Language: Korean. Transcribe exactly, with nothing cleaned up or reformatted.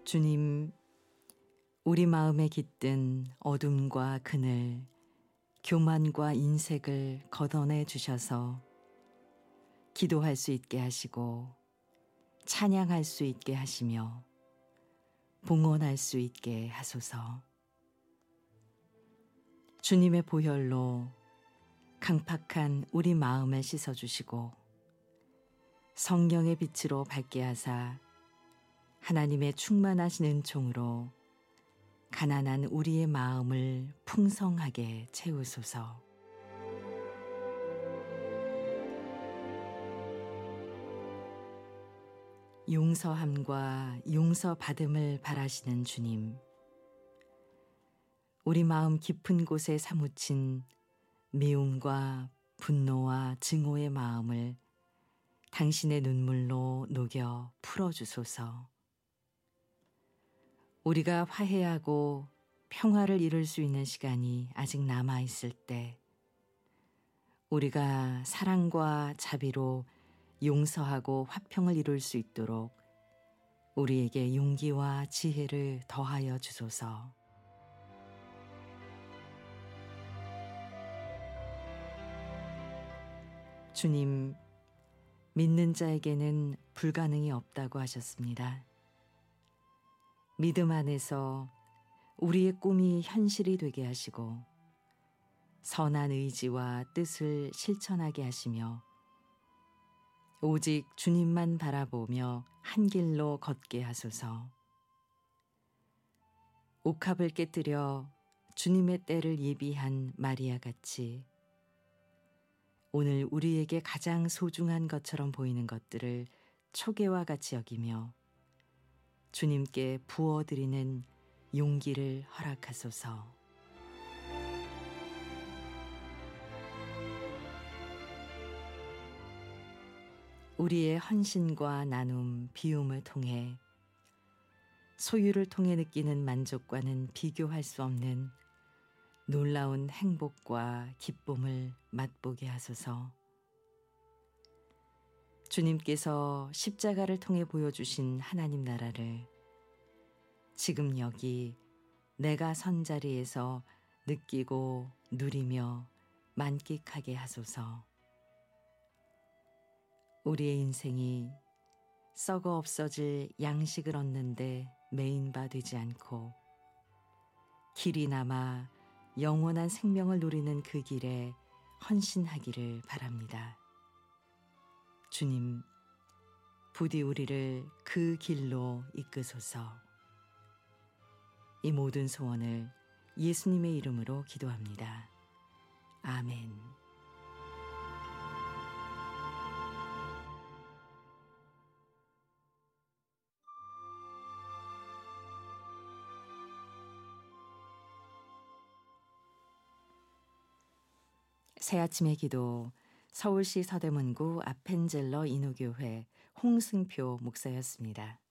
주님, 우리 마음에 깃든 어둠과 그늘, 교만과 인색을 걷어내 주셔서 기도할 수 있게 하시고 찬양할 수 있게 하시며 봉헌할 수 있게 하소서. 주님의 보혈로 강팍한 우리 마음을 씻어주시고 성령의 빛으로 밝게 하사 하나님의 충만하신 은총으로 가난한 우리의 마음을 풍성하게 채우소서. 용서함과 용서받음을 바라시는 주님, 우리 마음 깊은 곳에 사무친 미움과 분노와 증오의 마음을 당신의 눈물로 녹여 풀어주소서. 우리가 화해하고 평화를 이룰 수 있는 시간이 아직 남아있을 때 우리가 사랑과 자비로 용서하고 화평을 이룰 수 있도록 우리에게 용기와 지혜를 더하여 주소서. 주님, 믿는 자에게는 불가능이 없다고 하셨습니다. 믿음 안에서 우리의 꿈이 현실이 되게 하시고 선한 의지와 뜻을 실천하게 하시며 오직 주님만 바라보며 한 길로 걷게 하소서. 옥합을 깨뜨려 주님의 때를 예비한 마리아 같이 오늘 우리에게 가장 소중한 것처럼 보이는 것들을 초계와 같이 여기며 주님께 부어드리는 용기를 허락하소서. 우리의 헌신과 나눔, 비움을 통해 소유를 통해 느끼는 만족과는 비교할 수 없는 놀라운 행복과 기쁨을 맛보게 하소서. 주님께서 십자가를 통해 보여주신 하나님 나라를 지금 여기 내가 선 자리에서 느끼고 누리며 만끽하게 하소서. 우리의 인생이 썩어 없어질 양식을 얻는데 매인 바 되지 않고 길이 남아 영원한 생명을 누리는 그 길에 헌신하기를 바랍니다. 주님, 부디 우리를 그 길로 이끄소서. 이 모든 소원을 예수님의 이름으로 기도합니다. 아멘. 새아침의 기도, 서울시 서대문구 아펜젤러 인후교회 홍승표 목사였습니다.